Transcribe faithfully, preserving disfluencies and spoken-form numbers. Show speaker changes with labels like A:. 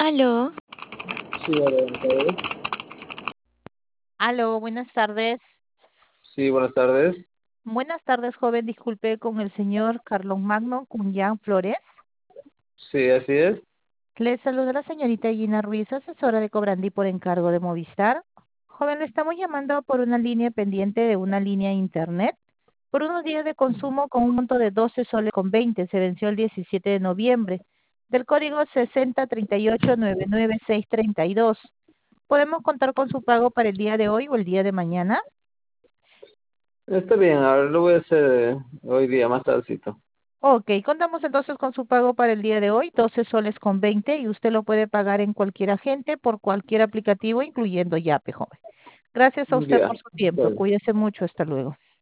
A: Aló,
B: Sí, hola, buenas tardes.
C: Aló, buenas tardes.
B: Sí, buenas tardes.
C: Buenas tardes, joven. Disculpe con el señor Carlos Magno Cunyan Flores.
B: Sí, así es.
C: Le saluda la señorita Gina Ruiz, asesora de Cobrandi por encargo de Movistar. Joven, le estamos llamando por una línea pendiente de una línea internet por unos días de consumo con un monto de doce soles con veinte. Se venció el diecisiete de noviembre. Del código sesenta treinta y ocho nueve nueve seis treinta y dos. ¿Podemos contar con su pago para el día de hoy o el día de mañana?
B: Está bien, ahora lo voy a hacer eh, hoy día, más tardecito.
C: Ok, contamos entonces con su pago para el día de hoy, doce soles con veinte, y usted lo puede pagar en cualquier agente por cualquier aplicativo, incluyendo Yape, joven. Gracias a usted
B: Ya,
C: por su
B: está
C: tiempo.
B: bien.
C: Cuídese mucho. Hasta luego.